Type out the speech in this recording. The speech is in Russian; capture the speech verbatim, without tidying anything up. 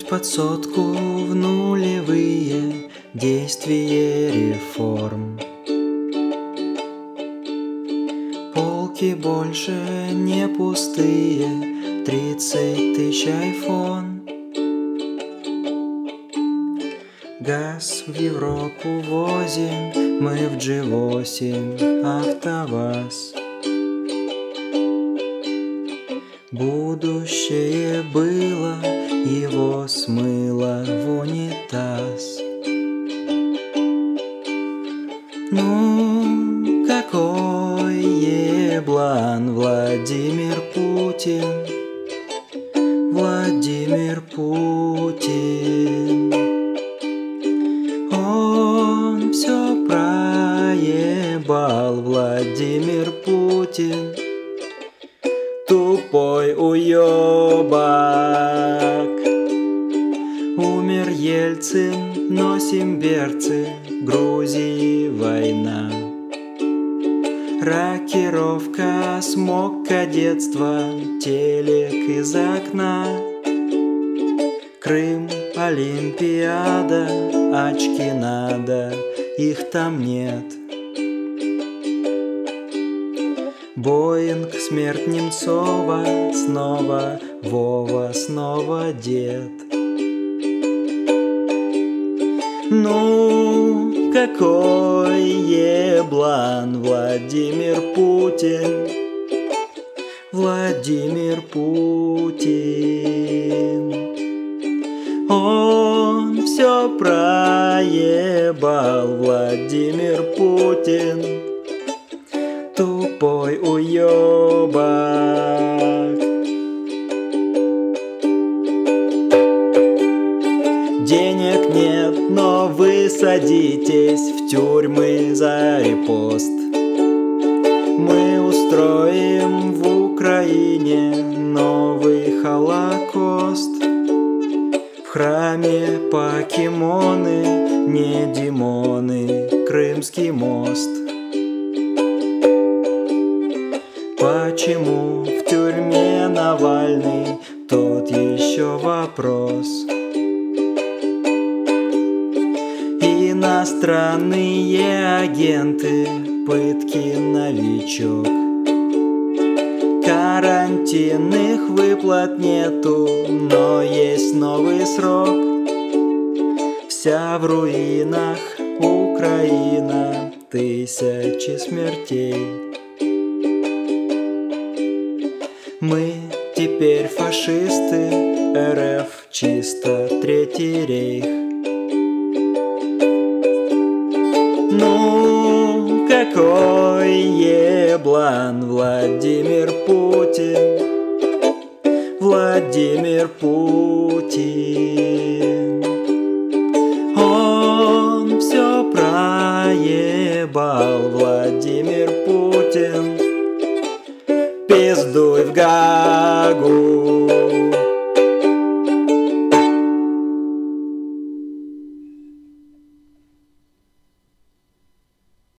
Год под сотку в нулевые действие реформ. Полки больше не пустые, тридцать тысяч айфон. Газ в Европу возим, мы в джи восемь АвтоВАЗ. Будущее было, его смыло в унитаз. Ну, какой еблан Владимир Путин, Владимир Путин. Он все проебал, Владимир Путин. Тупой уёбак. Умер Ельцин, носим берцы, Грузии война. Рокировка, смог кадетства, телек из окна. Крым, Олимпиада, очки надо, их там нет. Боинг, смерть Немцова, снова Вова, снова дед. Ну, какой еблан Владимир Путин, Владимир Путин. Он все проебал, Владимир Путин. Тупой уёбак. Денег нет, но вы садитесь в тюрьмы за репост. Мы устроим в Украине новый Холокост. В храме покемоны, не Димоны, Крымский мост. Почему в тюрьме Навальный, тот еще вопрос. Иностранные агенты, пытки новичок. Карантинных выплат нету, но есть новый срок. Вся в руинах Украина, тысячи смертей. Мы теперь фашисты, РФ чисто Третий рейх. Ну, какой еблан Владимир Путин, Владимир Путин. Он все проебал, Владимир Путин. Пиздуй в Гаагу.